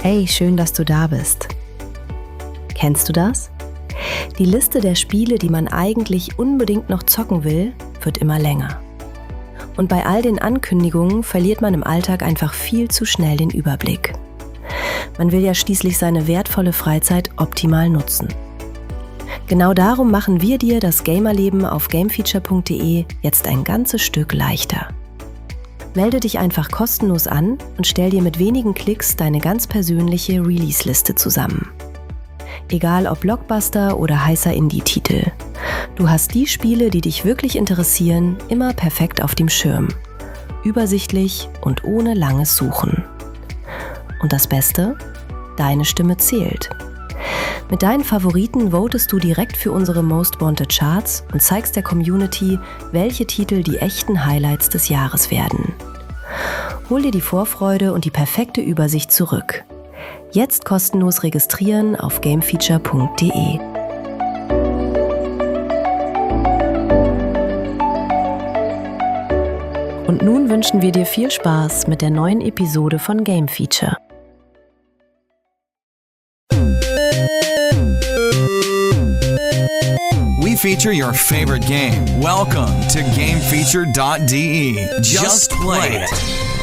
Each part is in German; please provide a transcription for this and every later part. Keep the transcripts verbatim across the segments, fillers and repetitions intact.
Hey, schön, dass du da bist. Kennst du das? Die Liste der Spiele, die man eigentlich unbedingt noch zocken will, wird immer länger. Und bei all den Ankündigungen verliert man im Alltag einfach viel zu schnell den Überblick. Man will ja schließlich seine wertvolle Freizeit optimal nutzen. Genau darum machen wir dir das Gamerleben auf gamefeature punkt de jetzt ein ganzes Stück leichter. Melde dich einfach kostenlos an und stell dir mit wenigen Klicks deine ganz persönliche Release-Liste zusammen. Egal ob Blockbuster oder heißer Indie-Titel. Du hast die Spiele, die dich wirklich interessieren, immer perfekt auf dem Schirm. Übersichtlich und ohne langes Suchen. Und das Beste? Deine Stimme zählt. Mit deinen Favoriten votest du direkt für unsere Most Wanted Charts und zeigst der Community, welche Titel die echten Highlights des Jahres werden. Hol dir die Vorfreude und die perfekte Übersicht zurück. Jetzt kostenlos registrieren auf gamefeature punkt de. Und nun wünschen wir dir viel Spaß mit der neuen Episode von Game Feature. We feature your favorite game. Welcome to game feature dot de. Just play it.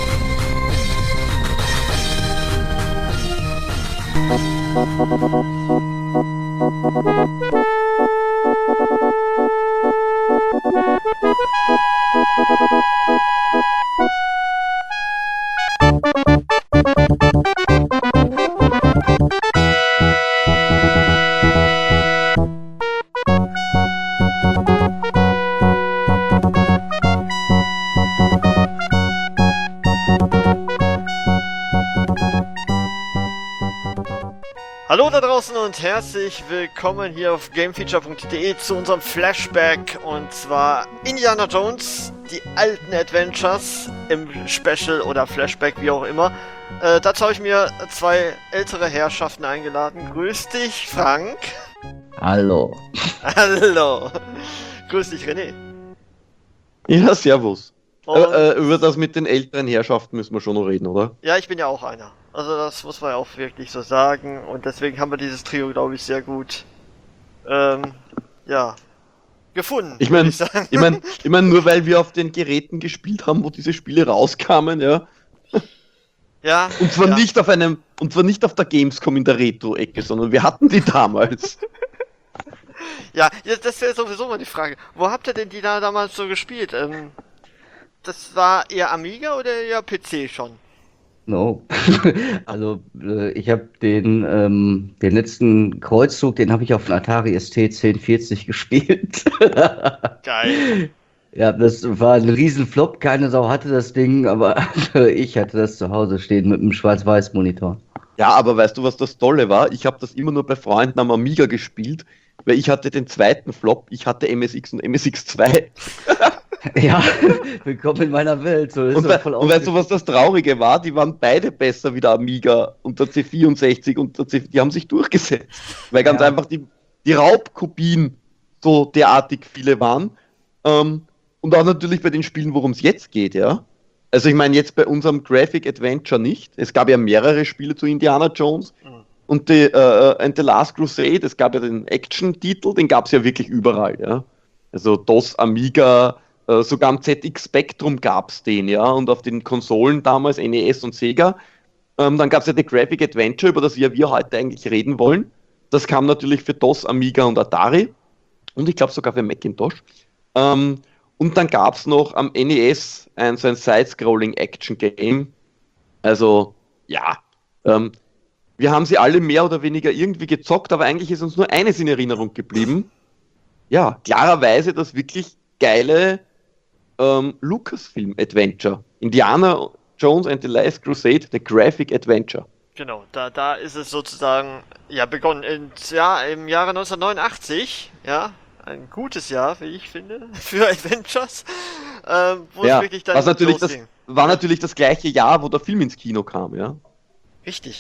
Hallo da draußen und herzlich willkommen hier auf gamefeature punkt de zu unserem Flashback, und zwar Indiana Jones, die alten Adventures im Special oder Flashback, wie auch immer. Äh, dazu habe ich mir zwei ältere Herrschaften eingeladen. Grüß dich, Frank. Hallo. Hallo. Grüß dich, René. Ja, servus. Und, äh, äh, über das mit den älteren Herrschaften müssen wir schon noch reden, oder? Ja, ich bin ja auch einer. Also das muss man ja auch wirklich so sagen, und deswegen haben wir dieses Trio, glaube ich, sehr gut ähm, ja, gefunden. Ich meine, ich, ich meine, ich mein, nur weil wir auf den Geräten gespielt haben, wo diese Spiele rauskamen, ja. Ja. Und zwar ja. nicht auf einem, und zwar nicht auf der Gamescom in der Retro-Ecke, sondern wir hatten die damals. Ja, das wäre sowieso mal die Frage. Wo habt ihr denn die da damals so gespielt? Ähm, das war eher Amiga oder eher P C schon? No. Also äh, ich habe den, ähm, den letzten Kreuzzug, den habe ich auf dem Atari S T zehn vierzig gespielt. Geil. Ja, das war ein Riesenflop, keine Sau hatte das Ding, aber ich hatte das zu Hause stehen mit einem Schwarz-Weiß-Monitor. Ja, aber weißt du, was das Tolle war? Ich habe das immer nur bei Freunden am Amiga gespielt, weil ich hatte den zweiten Flop, ich hatte M S X und M S X zwei. Ja, willkommen in meiner Welt. So ist und, we- voll und weißt du, was das Traurige war? Die waren beide besser wie der Amiga und der C vierundsechzig und der C, die haben sich durchgesetzt. Weil ganz ja. einfach die, die Raubkopien so derartig viele waren. Ähm, und auch natürlich bei den Spielen, worum es jetzt geht, ja. Also ich meine jetzt bei unserem Graphic Adventure nicht. Es gab ja mehrere Spiele zu Indiana Jones. Mhm. Und die, äh, and The Last Crusade, es gab ja den Action-Titel, den gab es ja wirklich überall, ja. Also DOS, Amiga, sogar am Z X Spectrum gab es den, ja, und auf den Konsolen damals, N E S und Sega. Ähm, dann gab es ja die Graphic Adventure, über das wir, wir heute eigentlich reden wollen. Das kam natürlich für DOS, Amiga und Atari und ich glaube sogar für Macintosh. Ähm, und dann gab es noch am N E S ein, so ein Side-Scrolling-Action-Game. Also, ja, ähm, wir haben sie alle mehr oder weniger irgendwie gezockt, aber eigentlich ist uns nur eines in Erinnerung geblieben. Ja, klarerweise das wirklich geile Ähm, Lucasfilm-Adventure. Indiana Jones and the Last Crusade, The Graphic Adventure. Genau, da, da ist es sozusagen ja begonnen. In, ja, im Jahre neunzehnhundertneunundachtzig, ja, ein gutes Jahr, wie ich finde, für Adventures, ähm, wo ja, es wirklich dann was natürlich das, losging. war natürlich das gleiche Jahr, wo der Film ins Kino kam, ja. Richtig.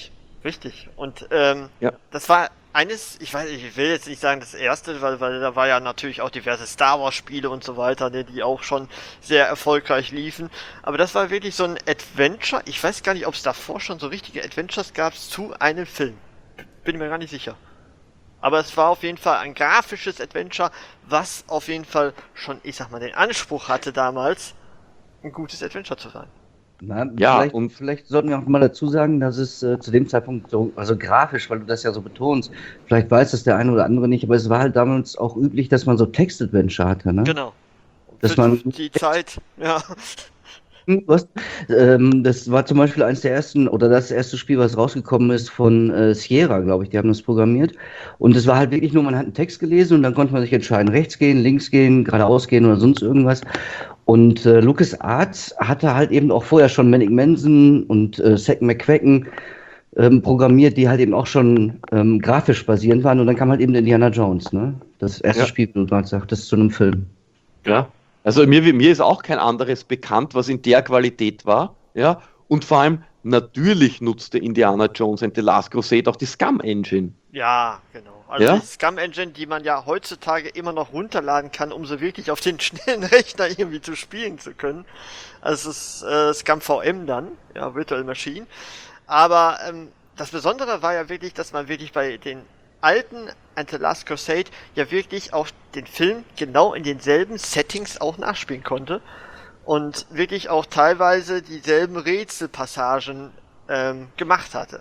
Richtig. Und ähm, ja. das war eines, ich weiß, ich will jetzt nicht sagen das erste, weil, weil da war ja natürlich auch diverse Star Wars Spiele und so weiter, ne, die auch schon sehr erfolgreich liefen. Aber das war wirklich so ein Adventure. Ich weiß gar nicht, ob es davor schon so richtige Adventures gab zu einem Film. Bin mir gar nicht sicher. Aber es war auf jeden Fall ein grafisches Adventure, was auf jeden Fall schon, ich sag mal, den Anspruch hatte damals, ein gutes Adventure zu sein. Na, ja, vielleicht, und vielleicht sollten wir auch mal dazu sagen, dass es äh, zu dem Zeitpunkt so, also grafisch, weil du das ja so betonst, vielleicht weiß das der eine oder andere nicht, aber es war halt damals auch üblich, dass man so Text-Adventure hatte, ne? Genau. Dass Für man die Zeit, ja. Was? Ähm, das war zum Beispiel eines der ersten, oder das erste Spiel, was rausgekommen ist von äh, Sierra, glaube ich, die haben das programmiert. Und es war halt wirklich nur, man hat einen Text gelesen und dann konnte man sich entscheiden, rechts gehen, links gehen, geradeaus gehen oder sonst irgendwas. Und äh, LucasArts hatte halt eben auch vorher schon Manic Manson und äh, Zack McCracken ähm, programmiert, die halt eben auch schon ähm, grafisch basierend waren. Und dann kam halt eben Indiana Jones, ne? Das erste ja. Spiel, wie du gerade sagtest, zu einem Film. Ja. Also mir, mir ist auch kein anderes bekannt, was in der Qualität war, ja, und vor allem natürlich nutzte Indiana Jones and the Last Crusade auch die Scum Engine. Ja, genau. Also ja? die Scum Engine, die man ja heutzutage immer noch runterladen kann, um so wirklich auf den schnellen Rechner irgendwie zu spielen zu können. Also es ist äh, Scum V M dann, ja, Virtual Machine. Aber ähm, das Besondere war ja wirklich, dass man wirklich bei den alten And the Last Crusade ja wirklich auch den Film genau in denselben Settings auch nachspielen konnte und wirklich auch teilweise dieselben Rätselpassagen ähm, gemacht hatte.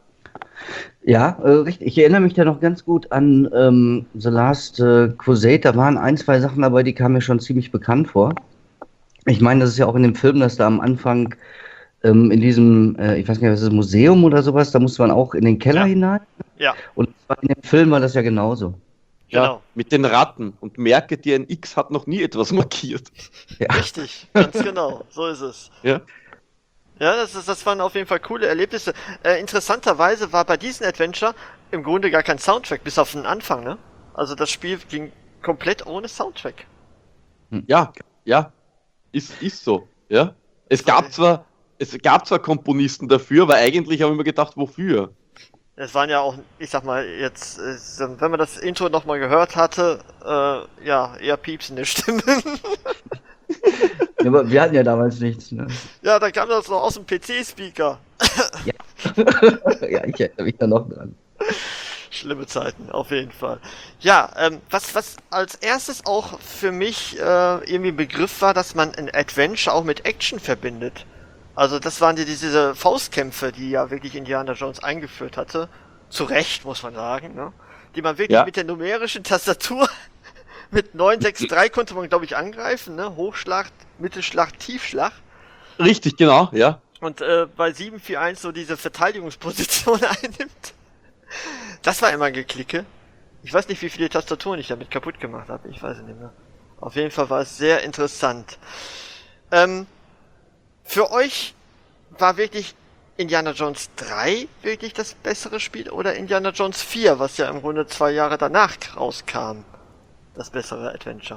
Ja, äh, richtig. Ich erinnere mich da noch ganz gut an ähm, The Last äh, Crusade. Da waren ein, zwei Sachen dabei, die kamen mir schon ziemlich bekannt vor. Ich meine, das ist ja auch in dem Film, dass da am Anfang ähm, in diesem, äh, ich weiß nicht, was ist das, Museum oder sowas, da musste man auch in den Keller ja. hinein. Ja. Und in dem Film war das ja genauso. Ja, genau. Mit den Ratten. Und merke dir, ein X hat noch nie etwas markiert. Ja. Richtig, ganz genau. So ist es. Ja. Ja, das, ist, das waren auf jeden Fall coole Erlebnisse. Äh, interessanterweise war bei diesem Adventure im Grunde gar kein Soundtrack, bis auf den Anfang, ne? Also das Spiel ging komplett ohne Soundtrack. Ja, ja. Ist, ist so, ja. Es gab zwar, es gab zwar Komponisten dafür, aber eigentlich habe ich mir gedacht, wofür? Es waren ja auch, ich sag mal, jetzt, wenn man das Intro nochmal gehört hatte, äh, ja, eher piepsende Stimmen. Ja, aber wir hatten ja damals nichts, ne? Ja, da kam das noch aus dem P C-Speaker. Ja. Ja, ich erinnere mich da noch dran. Schlimme Zeiten, auf jeden Fall. Ja, ähm, was, was als erstes auch für mich äh, irgendwie ein Begriff war, dass man ein Adventure auch mit Action verbindet. Also das waren die, diese Faustkämpfe, die ja wirklich Indiana Jones eingeführt hatte. Zu Recht, muss man sagen, ne? Die man wirklich ja. mit der numerischen Tastatur mit neun sechs drei konnte man, glaube ich, angreifen, ne? Hochschlag, Mittelschlag, Tiefschlag. Richtig, genau, ja. Und äh, bei sieben vier eins so diese Verteidigungsposition einnimmt. Das war immer ein Geklicke. Ich weiß nicht, wie viele Tastaturen ich damit kaputt gemacht habe. Ich weiß es nicht mehr. Auf jeden Fall war es sehr interessant. Ähm, für euch war wirklich Indiana Jones drei wirklich das bessere Spiel oder Indiana Jones vier, was ja im Grunde zwei Jahre danach rauskam, das bessere Adventure?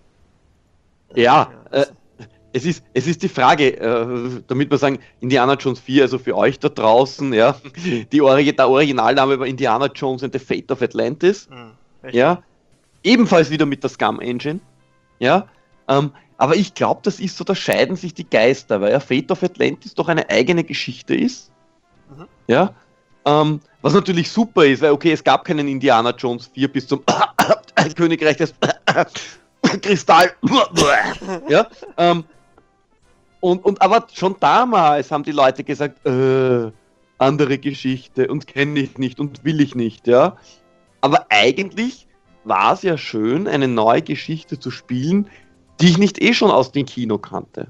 Das ja, äh, es ist, es ist die Frage, äh, damit wir sagen, Indiana Jones vier, also für euch da draußen, ja, die Origi- der Originalname war Indiana Jones and the Fate of Atlantis, mhm, ja, ebenfalls wieder mit der Scum Engine, ja, ähm, aber ich glaube, das ist so, da scheiden sich die Geister, weil ja Fate of Atlantis doch eine eigene Geschichte ist, mhm. ja, ähm, was natürlich super ist, weil okay, es gab keinen Indiana Jones vier bis zum Königreich des Kristall, ja, ähm, Und, und aber schon damals haben die Leute gesagt, äh, andere Geschichte und kenne ich nicht und will ich nicht, ja. Aber eigentlich war es ja schön, eine neue Geschichte zu spielen, die ich nicht eh schon aus dem Kino kannte.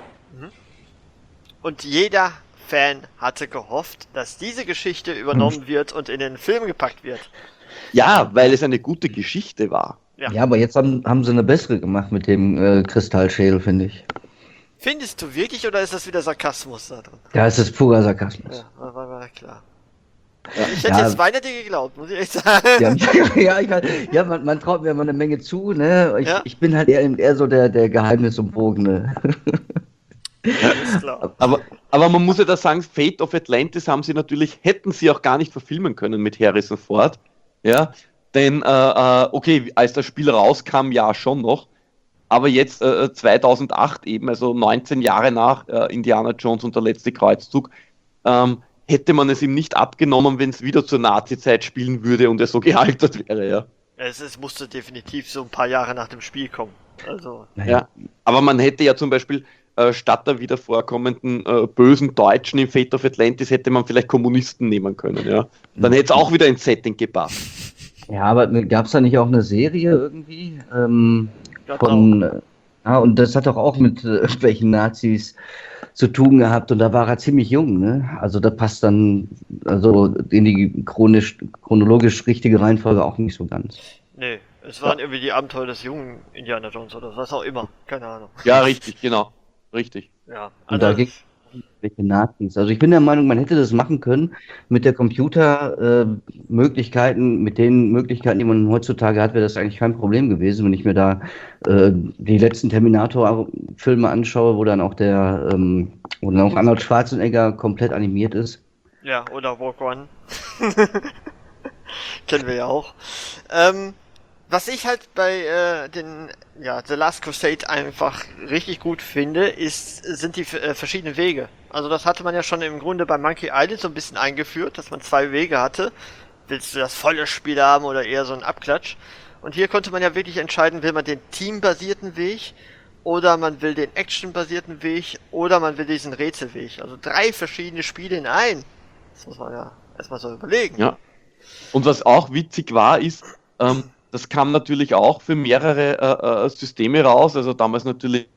Und jeder Fan hatte gehofft, dass diese Geschichte übernommen wird und in den Film gepackt wird. Ja, weil es eine gute Geschichte war. Ja, ja, aber jetzt haben, haben sie eine bessere gemacht mit dem äh, Kristallschädel, finde ich. Findest du wirklich, oder ist das wieder Sarkasmus da drin? Ja, es ist purer Sarkasmus. Ja, war, war klar. Ja. Ich hätte ja. jetzt beinahe dir geglaubt, muss ich echt sagen. Ja, ja, ich, ja man, man traut mir immer eine Menge zu, ne? Ich, ja. ich bin halt eher, eher so der, der geheimnisumwogene. Ja, ist klar. Aber, Aber man muss ja da sagen, Fate of Atlantis haben sie natürlich, hätten sie auch gar nicht verfilmen können mit Harrison Ford. Ja, denn, äh, äh, okay, als das Spiel rauskam, ja schon noch. Aber jetzt äh, zweitausendacht eben, also neunzehn Jahre nach äh, Indiana Jones und der letzte Kreuzzug, ähm, hätte man es ihm nicht abgenommen, wenn es wieder zur Nazi-Zeit spielen würde und er so gealtert wäre, ja. Es, es musste definitiv so ein paar Jahre nach dem Spiel kommen. Also. Ja, aber man hätte ja zum Beispiel äh, statt der wieder vorkommenden äh, bösen Deutschen im Fate of Atlantis hätte man vielleicht Kommunisten nehmen können, ja. Dann hätte es auch wieder ins Setting gepasst. Ja, aber gab es da nicht auch eine Serie irgendwie? Ähm, von, äh, ja, und das hat doch auch mit äh, irgendwelchen Nazis zu tun gehabt und da war er ziemlich jung, ne? Also da passt dann also in die chronisch, chronologisch richtige Reihenfolge auch nicht so ganz. Nee, es waren ja irgendwie die Abenteuer des jungen Indiana Jones oder was auch immer, keine Ahnung. Ja, richtig, genau, richtig. Ja, und da ging welche Nazis. Also ich bin der Meinung, man hätte das machen können mit der Computermöglichkeiten, äh, mit den Möglichkeiten, die man heutzutage hat, wäre das eigentlich kein Problem gewesen, wenn ich mir da äh, die letzten Terminator-Filme anschaue, wo dann auch der, ähm, wo dann auch Arnold Schwarzenegger komplett animiert ist. Ja, oder Walk One. Kennen wir ja auch. Ähm, was ich halt bei äh, den ja The Last Crusade einfach richtig gut finde, ist sind die äh, verschiedenen Wege. Also das hatte man ja schon im Grunde bei Monkey Island so ein bisschen eingeführt, dass man zwei Wege hatte. Willst du das volle Spiel haben oder eher so ein Abklatsch? Und hier konnte man ja wirklich entscheiden, will man den teambasierten Weg oder man will den actionbasierten Weg oder man will diesen Rätselweg. Also drei verschiedene Spiele in ein. Das muss man ja erstmal so überlegen. Ja. Und was auch witzig war, ist, ähm, das kam natürlich auch für mehrere äh, äh, Systeme raus, also damals natürlich,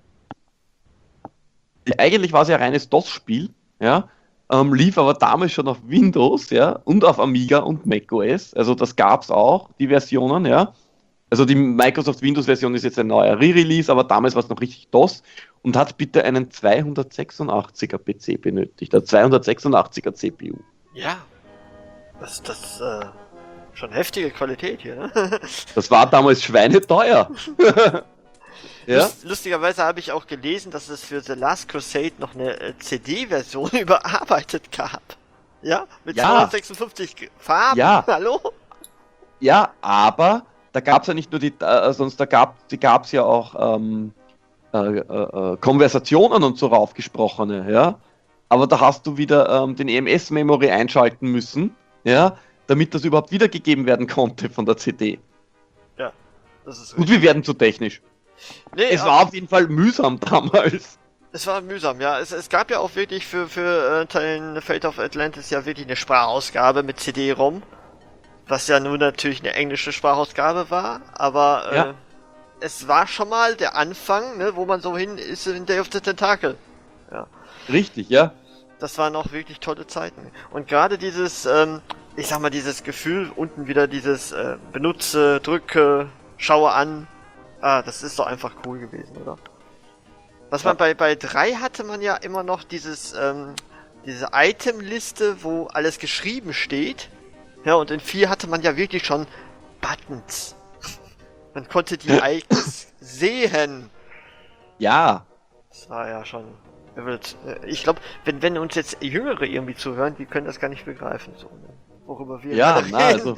eigentlich war es ja ein reines DOS-Spiel, ja, ähm, lief aber damals schon auf Windows, ja, und auf Amiga und macOS, also das gab es auch, die Versionen, ja, also die Microsoft Windows-Version ist jetzt ein neuer Re-Release, aber damals war es noch richtig DOS und hat bitte einen zweihundertsechsundachtziger P C benötigt, ein zweihundertsechsundachtziger C P U. Ja, das, das, äh... schon heftige Qualität hier, ne? Das war damals schweineteuer. Ja? Lust, lustigerweise habe ich auch gelesen, dass es für The Last Crusade noch eine äh, C D-Version überarbeitet gab. Ja? Mit ja. zweihundertsechsundfünfzig Farben. Ja. Hallo? Ja, aber da gab es ja nicht nur die, äh, sonst da gab die gab's ja auch ähm, äh, äh, Konversationen und so raufgesprochene, ja. Aber da hast du wieder ähm, den E M S-Memory einschalten müssen, ja, damit das überhaupt wiedergegeben werden konnte von der C D. Ja, das ist richtig. Und wir werden zu technisch. Nee, es war auf jeden Fall mühsam damals. Es war mühsam, ja. Es, es gab ja auch wirklich für, für äh, Teilen Fate of Atlantis ja wirklich eine Sprachausgabe mit C D-ROM. Was ja nur natürlich eine englische Sprachausgabe war, aber äh, ja. es war schon mal der Anfang, ne, wo man so hin ist in Day of the Tentacle. Ja. Richtig, ja. Das waren auch wirklich tolle Zeiten. Und gerade dieses, ähm, ich sag mal, dieses Gefühl, unten wieder dieses äh, benutze, drücke, schaue an, ah, das ist doch einfach cool gewesen, oder? Was man bei bei drei hatte man ja immer noch dieses, ähm, diese Itemliste, wo alles geschrieben steht. Ja, und in vier hatte man ja wirklich schon Buttons. Man konnte die Icons sehen. Ja. Das war ja schon... Ich glaube, wenn, wenn uns jetzt Jüngere irgendwie zuhören, die können das gar nicht begreifen, so, ne? Worüber wir ja, na, also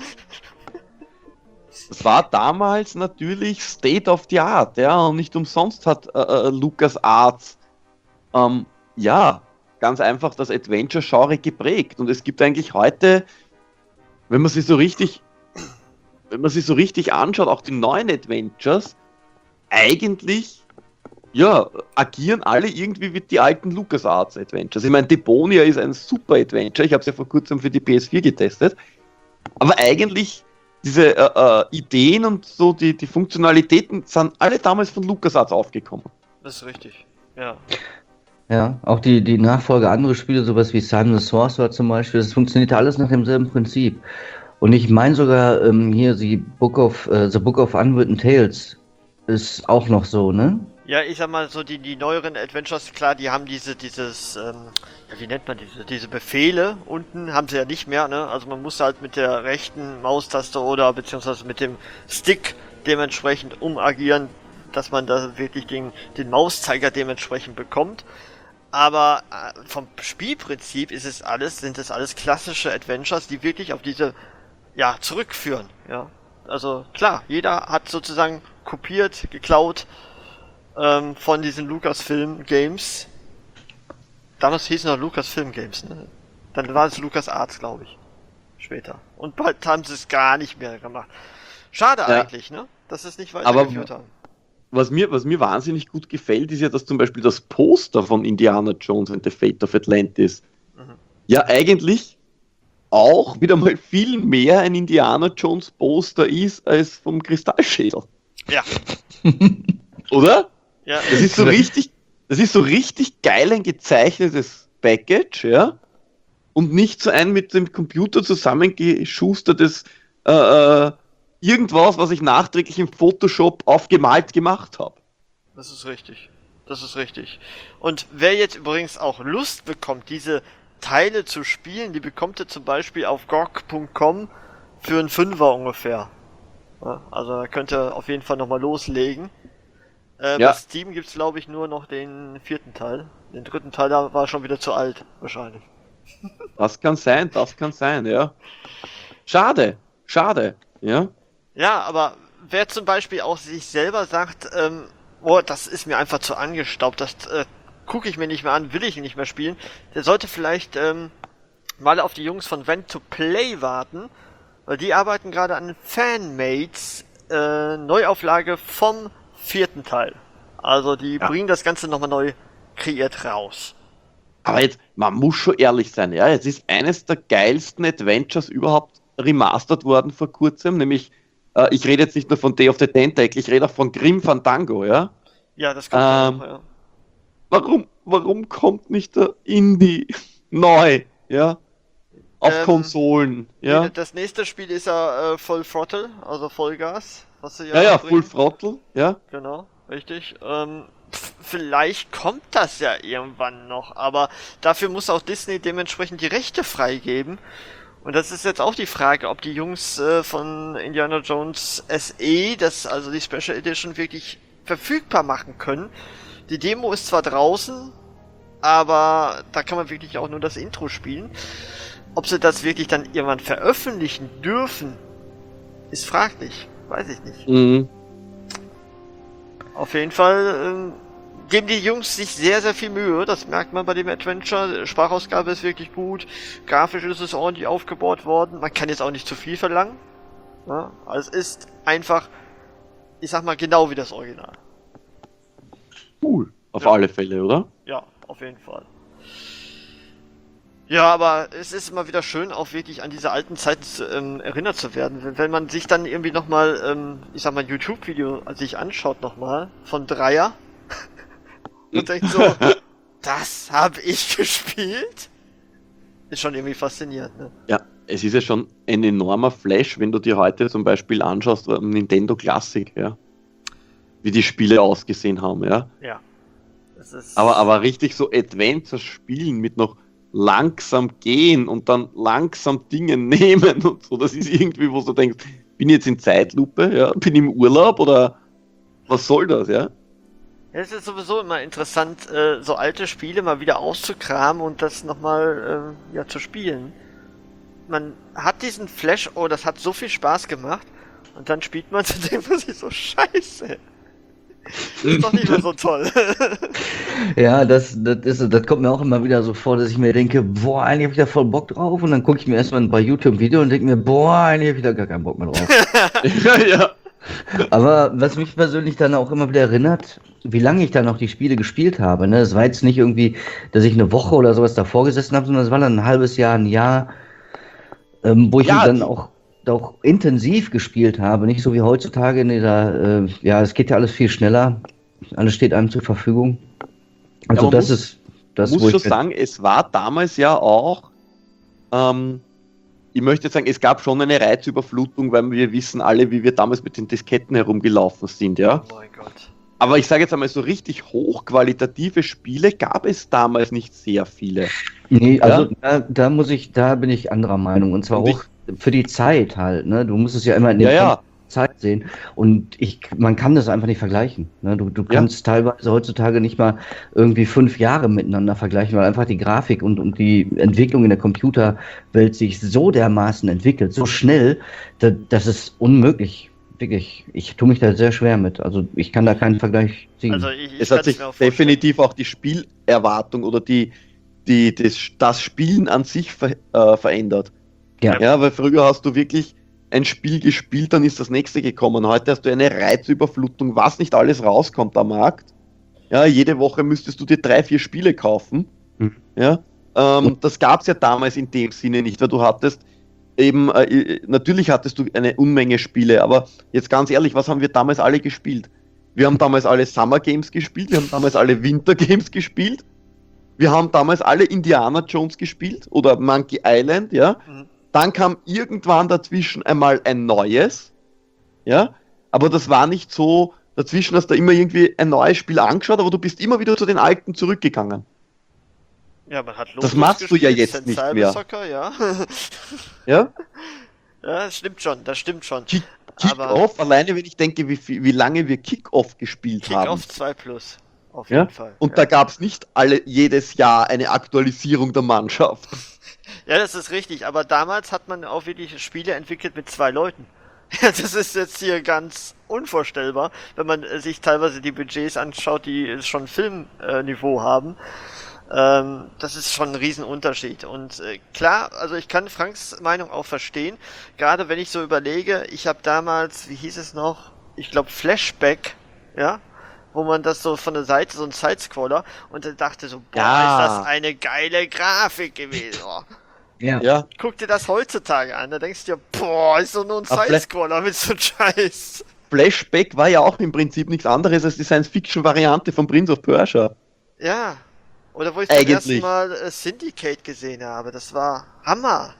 es war damals natürlich State of the Art, ja, und nicht umsonst hat äh, äh, LucasArts ähm, ja, ganz einfach das Adventure-Genre geprägt und es gibt eigentlich heute, wenn man sich so richtig wenn man sich so richtig anschaut, auch die neuen Adventures, eigentlich ja, agieren alle irgendwie wie die alten LucasArts Adventures. Ich meine, Deponia ist ein super Adventure, ich habe es ja vor kurzem für die P S vier getestet, aber eigentlich diese äh, äh, Ideen und so, die, die Funktionalitäten sind alle damals von LucasArts aufgekommen. Das ist richtig, ja. Ja, auch die, die Nachfolge anderer Spiele, sowas wie Simon the Sorcerer zum Beispiel, das funktioniert alles nach demselben Prinzip. Und ich meine sogar ähm, hier die Book of, äh, The Book of Unwritten Tales ist auch noch so, ne? Ja, ich sag mal so, die, die neueren Adventures, klar, die haben diese, dieses, ähm, ja, wie nennt man diese, diese Befehle unten, haben sie ja nicht mehr, ne? Also man muss halt mit der rechten Maustaste oder beziehungsweise mit dem Stick dementsprechend umagieren, dass man da wirklich den, den Mauszeiger dementsprechend bekommt. Aber äh, vom Spielprinzip ist es alles, sind es alles klassische Adventures, die wirklich auf diese, ja, zurückführen, ja. Also klar, jeder hat sozusagen kopiert, geklaut ähm, von diesen Lucasfilm Games. Damals hieß es noch Lucasfilm Games, ne? Dann war es LucasArts, glaube ich. Später. Und bald haben sie es gar nicht mehr gemacht. Schade ja. eigentlich, ne? Dass sie es nicht weitergeführt haben. Was mir, was mir wahnsinnig gut gefällt, ist ja, dass zum Beispiel das Poster von Indiana Jones and the Fate of Atlantis mhm. ja eigentlich auch wieder mal viel mehr ein Indiana Jones Poster ist als vom Kristallschädel. Ja. Oder? Ja. Das ist so richtig, das ist so richtig geil ein gezeichnetes Package, ja, und nicht so ein mit dem Computer zusammengeschustertes äh, irgendwas, was ich nachträglich im Photoshop aufgemalt gemacht habe. Das ist richtig. Das ist richtig. Und wer jetzt übrigens auch Lust bekommt, diese Teile zu spielen, die bekommt ihr zum Beispiel auf G O G Punkt com für einen Fünfer ungefähr. Ja, also da könnt ihr auf jeden Fall nochmal loslegen. Äh, ja. Bei Steam gibt's glaube ich nur noch den vierten Teil. Den dritten Teil, da war schon wieder zu alt, wahrscheinlich. Das kann sein, das kann sein, ja. Schade, schade, ja. Ja, aber wer zum Beispiel auch sich selber sagt, ähm, oh, das ist mir einfach zu angestaubt, das äh, gucke ich mir nicht mehr an, will ich nicht mehr spielen, der sollte vielleicht ähm, mal auf die Jungs von Vent to Play warten, weil die arbeiten gerade an Fanmates äh, Neuauflage vom vierten Teil. Also die ja. bringen das Ganze nochmal neu kreiert raus. Aber jetzt, man muss schon ehrlich sein, ja, es ist eines der geilsten Adventures überhaupt remastert worden vor kurzem, nämlich äh, ich rede jetzt nicht nur von Day of the Tentacle, ich rede auch von Grim Fandango, ja? Ja, das kommt ähm, auch, ja. Warum, warum kommt nicht der Indie neu, ja? Auf ähm, Konsolen, ja? Das nächste Spiel ist ja äh, Full Throttle, also Vollgas. Was sie ja, ja, ja, Full Throttle, ja. Genau, richtig. Ähm, pf, vielleicht kommt das ja irgendwann noch, aber dafür muss auch Disney dementsprechend die Rechte freigeben. Und das ist jetzt auch die Frage, ob die Jungs äh, von Indiana Jones S E, das also die Special Edition, wirklich verfügbar machen können. Die Demo ist zwar draußen, aber da kann man wirklich auch nur das Intro spielen. Ob sie das wirklich dann irgendwann veröffentlichen dürfen, ist fraglich. Weiß ich nicht. Mhm. Auf jeden Fall ähm, geben die Jungs sich sehr, sehr viel Mühe. Das merkt man bei dem Adventure. Sprachausgabe ist wirklich gut. Grafisch ist es ordentlich aufgebaut worden. Man kann jetzt auch nicht zu viel verlangen. Ja, also es ist einfach, ich sag mal, genau wie das Original. Cool. Auf ja. alle Fälle, oder? Ja, auf jeden Fall. Ja, aber es ist immer wieder schön, auch wirklich an diese alten Zeiten zu, ähm, erinnert zu werden. Wenn, wenn man sich dann irgendwie nochmal, ähm, ich sag mal, ein YouTube-Video sich anschaut nochmal, von Dreier, und denkt so, das habe ich gespielt? Ist schon irgendwie faszinierend, ne? Ja, es ist ja schon ein enormer Flash, wenn du dir heute zum Beispiel anschaust, Nintendo Classic, ja. Wie die Spiele ausgesehen haben, ja. Ja. Das ist aber, aber richtig so Adventures spielen mit noch langsam gehen und dann langsam Dinge nehmen und so, das ist irgendwie, wo du denkst, bin ich jetzt in Zeitlupe, ja, bin ich im Urlaub oder was soll das, ja? Ja, es ist sowieso immer interessant, äh, so alte Spiele mal wieder auszukramen und das nochmal, äh, ja, zu spielen. Man hat diesen Flash, oh, das hat so viel Spaß gemacht und dann spielt man zu dem, was ich so scheiße. Das ist doch nicht mehr so toll. Ja, das, das, ist, das kommt mir auch immer wieder so vor, dass ich mir denke, boah, eigentlich habe ich da voll Bock drauf und dann gucke ich mir erstmal ein paar YouTube-Videos und denke mir, boah, eigentlich habe ich da gar keinen Bock mehr drauf. ja, ja. Aber was mich persönlich dann auch immer wieder erinnert, wie lange ich dann noch die Spiele gespielt habe, ne? Es war jetzt nicht irgendwie, dass ich eine Woche oder sowas davor gesessen habe, sondern es war dann ein halbes Jahr, ein Jahr, ähm, wo ich ja, dann auch auch intensiv gespielt habe, nicht so wie heutzutage in dieser, äh, ja, es geht ja alles viel schneller, alles steht einem zur Verfügung. Also ja, das muss, ist das, muss wo ich schon sagen, es war damals ja auch, ähm, ich möchte jetzt sagen, es gab schon eine Reizüberflutung, weil wir wissen alle, wie wir damals mit den Disketten herumgelaufen sind, ja. Oh mein Gott. Aber ich sage jetzt einmal, so richtig hochqualitative Spiele gab es damals nicht sehr viele. Nee, also ja? da, da muss ich, da bin ich anderer Meinung. Und zwar Und auch ich, für die Zeit halt, ne? Du musst es ja immer in den ja, ja. Zeit sehen. Und ich, man kann das einfach nicht vergleichen. Ne? Du, du kannst ja. teilweise heutzutage nicht mal irgendwie fünf Jahre miteinander vergleichen, weil einfach die Grafik und, und die Entwicklung in der Computerwelt sich so dermaßen entwickelt, so schnell, da, das ist unmöglich. Wirklich. Ich tue mich da sehr schwer mit. Also ich kann da keinen Vergleich ziehen. Also ich, ich es hat sich definitiv auch die Spielerwartung oder die, die, das, das Spielen an sich ver, äh, verändert. Ja. ja, weil früher hast du wirklich ein Spiel gespielt, dann ist das nächste gekommen. Heute hast du eine Reizüberflutung, was nicht alles rauskommt am Markt. Ja, jede Woche müsstest du dir drei, vier Spiele kaufen. Mhm. Ja, ähm, das gab es ja damals in dem Sinne nicht, weil du hattest eben, äh, natürlich hattest du eine Unmenge Spiele, aber jetzt ganz ehrlich, was haben wir damals alle gespielt? Wir haben damals alle Summer Games gespielt, wir haben damals alle Winter Games gespielt, wir haben damals alle Indiana Jones gespielt oder Monkey Island, ja. Mhm. Dann kam irgendwann dazwischen einmal ein neues, ja, aber das war nicht so, dazwischen hast du immer irgendwie ein neues Spiel angeschaut, aber du bist immer wieder zu den alten zurückgegangen. Ja, man hat das machst gespielt, du ja jetzt nicht mehr. Soccer, ja. Ja? Ja, das stimmt schon, das stimmt schon. Kick, Kick-Off, alleine wenn ich denke, wie, viel, wie lange wir Kick-Off gespielt Kick haben. Kick-Off zwei plus, auf jeden ja? Fall. Und ja. Da gab es nicht alle jedes Jahr eine Aktualisierung der Mannschaft. Ja, das ist richtig, aber damals hat man auch wirklich Spiele entwickelt mit zwei Leuten. Ja, das ist jetzt hier ganz unvorstellbar, wenn man sich teilweise die Budgets anschaut, die schon Filmniveau haben. Ähm, das ist schon ein Riesenunterschied. Und äh, klar, also ich kann Franks Meinung auch verstehen, gerade wenn ich so überlege, ich habe damals, wie hieß es noch, ich glaube Flashback, ja, wo man das so von der Seite, so ein Sidescroller, und dann dachte so, boah, ja. Ist das eine geile Grafik gewesen. Oh. Ja. ja. Guck dir das heutzutage an, da denkst du dir, boah, ist doch nur ein Sidescroller mit so einem Scheiß. Flashback war ja auch im Prinzip nichts anderes als die Science-Fiction-Variante von Prince of Persia. Ja. Oder wo ich zum ersten Mal äh, Syndicate gesehen habe, das war Hammer.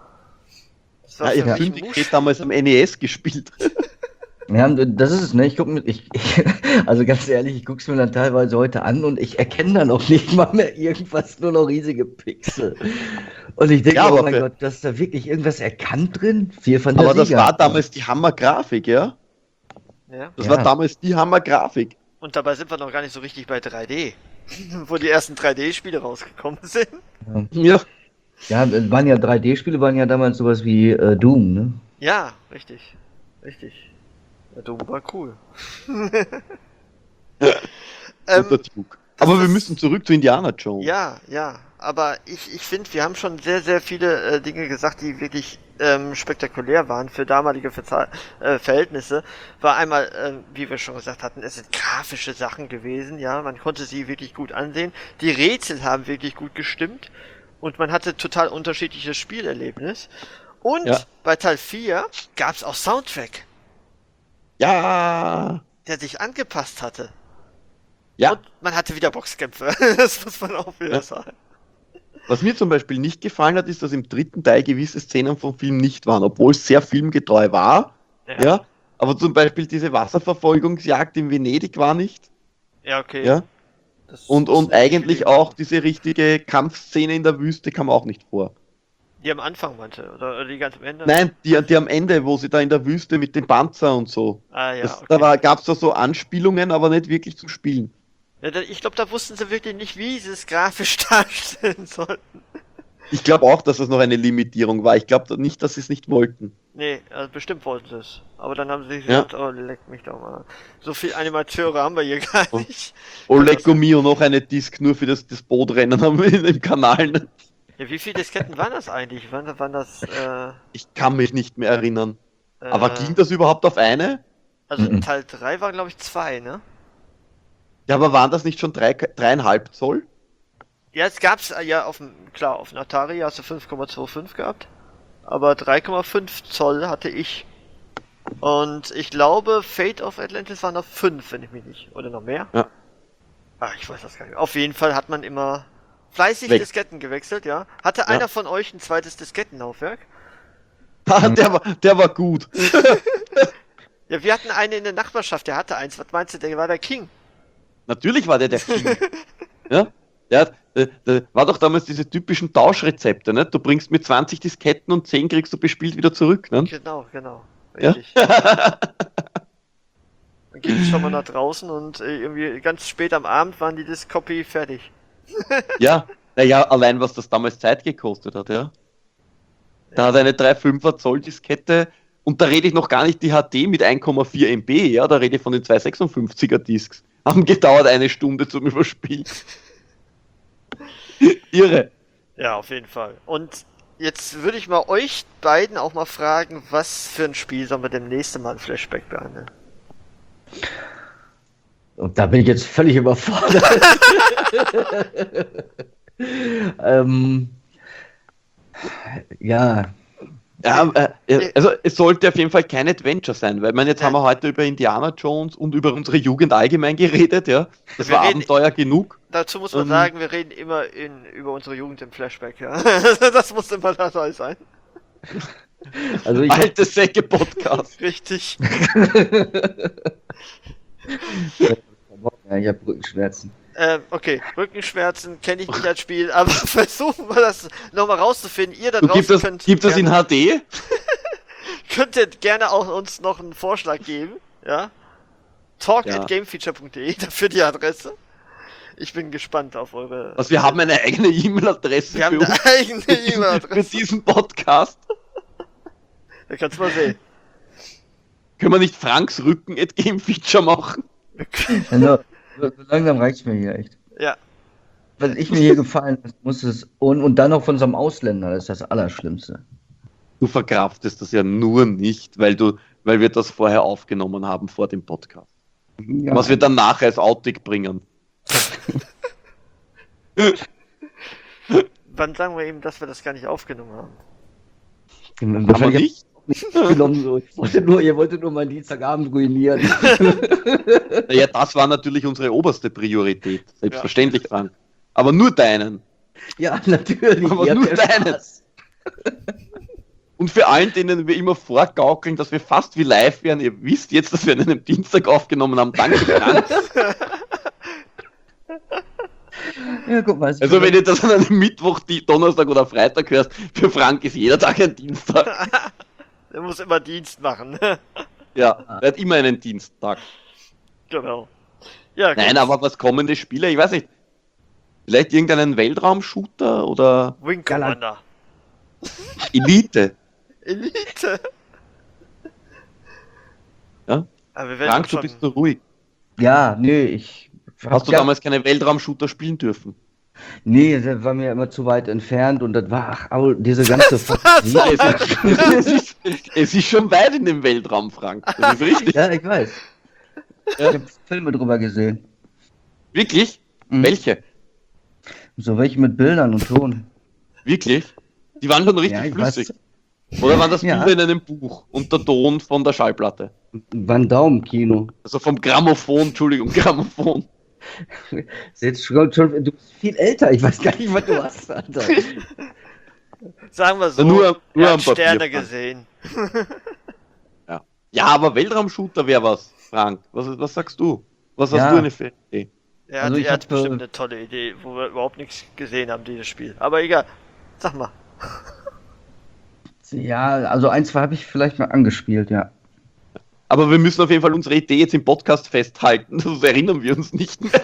Das war ja, ich habe Syndicate damals am N E S gespielt. Ja, das ist es, ne? Ich guck mir, ich, ich, also ganz ehrlich, ich guck's mir dann teilweise heute an und ich erkenne dann auch nicht mal mehr irgendwas, nur noch riesige Pixel. Und ich denke, ja, oh mein Gott, da ist da wirklich irgendwas erkannt drin? Viel Fantasie. Aber das war damals die Hammer-Grafik, ja? Ja. Das ja. war damals die Hammer-Grafik. Und dabei sind wir noch gar nicht so richtig bei drei D, wo die ersten drei D-Spiele rausgekommen sind. Ja. Ja, waren ja drei D-Spiele, waren ja damals sowas wie äh, Doom, ne? Ja, richtig. Richtig. Ja, Doom war cool. ähm, aber wir müssen zurück zu Indiana Jones. Ja, ja. Aber ich, ich finde, wir haben schon sehr, sehr viele äh, Dinge gesagt, die wirklich ähm, spektakulär waren für damalige Verza- äh, Verhältnisse. War einmal, äh, wie wir schon gesagt hatten, es sind grafische Sachen gewesen, ja, man konnte sie wirklich gut ansehen. Die Rätsel haben wirklich gut gestimmt und man hatte total unterschiedliches Spielerlebnis. Und ja. Bei Teil vier gab es auch Soundtrack. Ja! Der sich angepasst hatte. Ja. Und man hatte wieder Boxkämpfe. Das muss man auch wieder ja. sagen. Was mir zum Beispiel nicht gefallen hat, ist, dass im dritten Teil gewisse Szenen vom Film nicht waren, obwohl es sehr filmgetreu war. Ja. ja. Aber zum Beispiel diese Wasserverfolgungsjagd in Venedig war nicht. Ja, okay. Ja. Das und und eigentlich auch diese richtige Kampfszene in der Wüste kam auch nicht vor. Die am Anfang meinte, oder die ganz am Ende? Nein, die, die am Ende, wo sie da in der Wüste mit dem Panzer und so. Ah ja, das, okay. Da gab es da so Anspielungen, aber nicht wirklich zum Spielen. Ja, da, ich glaube, da wussten sie wirklich nicht, wie sie es grafisch darstellen sollten. Ich glaube auch, dass das noch eine Limitierung war. Ich glaube nicht, dass sie es nicht wollten. Nee, also bestimmt wollten sie es. Aber dann haben sie sich gesagt, ja. oh, leck mich doch mal. So viele Animateure haben wir hier gar nicht. Oh, lecco mio, noch eine Disk nur für das, das Bootrennen haben wir im Kanal. Ja, wie viele Disketten waren das eigentlich? Wann waren das, äh... Ich kann mich nicht mehr erinnern. Äh, Aber ging das überhaupt auf eine? Also mhm. Teil drei war, glaube ich, zwei, ne? Ja, aber waren das nicht schon drei, dreieinhalb Zoll? Ja, es gab's ja auf dem, klar, auf dem Atari hast du fünf Komma fünfundzwanzig gehabt. Aber drei Komma fünf Zoll hatte ich. Und ich glaube, Fate of Atlantis waren noch fünf, wenn ich mich nicht, oder noch mehr? Ja. Ach, ich weiß das gar nicht. Auf jeden Fall hat man immer fleißig Weg. Disketten gewechselt, ja. Hatte ja. Einer von euch ein zweites Diskettenlaufwerk? Ah, der war, der war gut. Ja, wir hatten einen in der Nachbarschaft, der hatte eins. Was meinst du, der war der King? Natürlich war der der King. Ja, der, der, der war doch damals diese typischen Tauschrezepte, ne? Du bringst mir zwanzig Disketten und zehn kriegst du bespielt wieder zurück, ne? Genau, genau. Richtig. Ja? Dann ging ich schon mal nach draußen und äh, irgendwie ganz spät am Abend waren die das Copy fertig. Ja, naja, allein was das damals Zeit gekostet hat, ja. Da Ja. hat eine drei Komma fünfer Zoll Diskette und da rede ich noch gar nicht die H D mit eins Komma vier Megabyte, ja, da rede ich von den zwei sechsundfünfziger Discs. Haben gedauert eine Stunde zum Überspielen. Irre. Ja, auf jeden Fall. Und jetzt würde ich mal euch beiden auch mal fragen, was für ein Spiel sollen wir demnächst mal ein Flashback behandeln? Und da bin ich jetzt völlig überfordert. ähm, ja. Ja, äh, also es sollte auf jeden Fall kein Adventure sein, weil ich meine, jetzt haben wir heute über Indiana Jones und über unsere Jugend allgemein geredet, ja. Das Wir war reden- Abenteuer genug. Dazu muss man Ähm. sagen, wir reden immer in, über unsere Jugend im Flashback, ja. Das muss immer dabei sein. Also ich hab, Alte Säcke Podcast. Richtig. ja, ich habe Rückenschmerzen. Ähm, okay, Rückenschmerzen kenne ich nicht als Spiel, aber versuchen wir das nochmal rauszufinden. Ihr da Du, draußen gibt es, könnt, gibt es in gerne, H D? könnt ihr gerne auch uns noch einen Vorschlag geben, ja? talk Ja. at gamefeature punkt de, dafür die Adresse. Ich bin gespannt auf eure... Also wir haben eine eigene E-Mail-Adresse Wir haben für, eine uns, eigene für E-Mail-Adresse. diesen Podcast. Da kannst du mal sehen. Können wir nicht Franks Rücken at Gamefeature machen? Also, so so langsam reicht's mir hier echt. Ja, Was ich mir hier gefallen lassen muss, ist, und, und dann noch von so einem Ausländer, das ist das Allerschlimmste. Du verkraftest das ja nur nicht, weil du, weil wir das vorher aufgenommen haben vor dem Podcast. Ja. Was wir dann nachher als Outtake bringen. wann sagen wir eben, dass wir das gar nicht aufgenommen haben? Haben wir Wahrscheinlich nicht? nicht genommen, so. Ich wollte nur, ihr wolltet nur meinen Dienstagabend ruinieren. Naja, das war natürlich unsere oberste Priorität. Selbstverständlich, Frank. Aber nur deinen. Ja, natürlich. Aber ihr habt nur ja deinen. Spaß. Und für allen, denen wir immer vorgaukeln, dass wir fast wie live wären, ihr wisst jetzt, dass wir an einem Dienstag aufgenommen haben. Danke, Frank. Ja, guck mal. Also wenn ihr das an einem Mittwoch, die Donnerstag oder Freitag hörst, für Frank ist jeder Tag ein Dienstag. Der muss immer Dienst machen. Ja, er hat immer einen Dienstag. Genau. Ja, Nein, gut. aber was kommende Spiele? Ich weiß nicht. Vielleicht irgendeinen Weltraumshooter oder Wing Commander. Elite. Elite. Ja? Aber wir werden Frank, doch du schon... bist nur ruhig. Ja, nee, ich. Hast du ja, damals keine Weltraumshooter spielen dürfen? Nee, das war mir immer zu weit entfernt und das war, ach, au, diese ganze. Was? Ja, Es ist, es ist schon weit in dem Weltraum, Frank. Das ist richtig. ja, ich weiß. Ich habe Filme drüber gesehen. Wirklich? Mhm. Welche? So welche mit Bildern und Ton. Wirklich? Die waren schon richtig Ja, ich flüssig. Oder waren das Ja. Bilder in einem Buch und der Ton von der Schallplatte? Van Daumen-Kino. Also vom Grammophon, Entschuldigung, Grammophon. Jetzt schon, schon, du bist viel älter, ich weiß gar nicht, was du hast, Alter. Sagen wir so, Nur- nur er am hat Papier, Sterne Frank. gesehen. Ja. Ja, aber Weltraumshooter wäre was, Frank. Was, was sagst du? Was Ja. hast du eine für Idee? Er Also hat, ich er hat hab, bestimmt äh, eine tolle Idee, wo wir überhaupt nichts gesehen haben, dieses Spiel. Aber egal. Sag mal. Ja, also ein, zwei habe ich vielleicht mal angespielt, ja. Aber wir müssen auf jeden Fall unsere Idee jetzt im Podcast festhalten, sonst erinnern wir uns nicht mehr.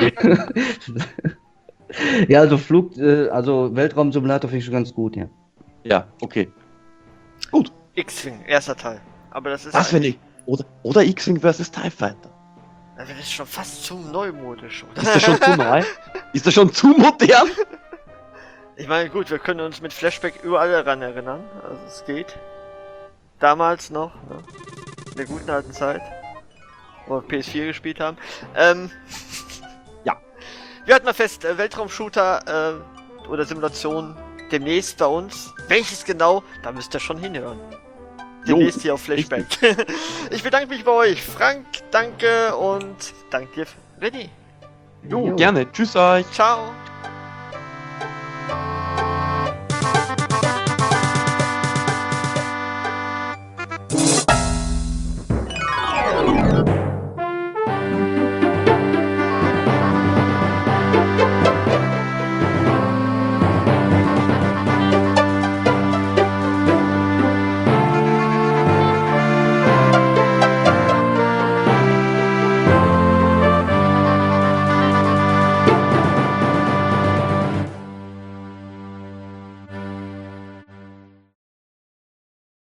Ja, also Flug, äh, also Weltraumsimulator finde ich schon ganz gut, ja. Ja, okay. X-Wing, erster Teil. Aber das ist Das finde eigentlich- ich. Oder, oder X-Wing versus TIE Fighter. Also das ist schon fast zu neumodisch, oder? Ist das schon zu neu? Ist das schon zu modern? Ich meine, gut, wir können uns mit Flashback überall daran erinnern. Also es geht. Damals noch, ne? In der guten alten Zeit. Wo wir P S vier gespielt haben. Ähm. Ja. Wir hatten mal fest, äh, Weltraumshooter äh, oder Simulation demnächst bei uns. Welches genau? Da müsst ihr schon hinhören. Demnächst hier auf Flashback. Ich bedanke mich bei euch. Frank, danke und danke dir, René. Jo, Jo. gerne. Tschüss euch. Ciao.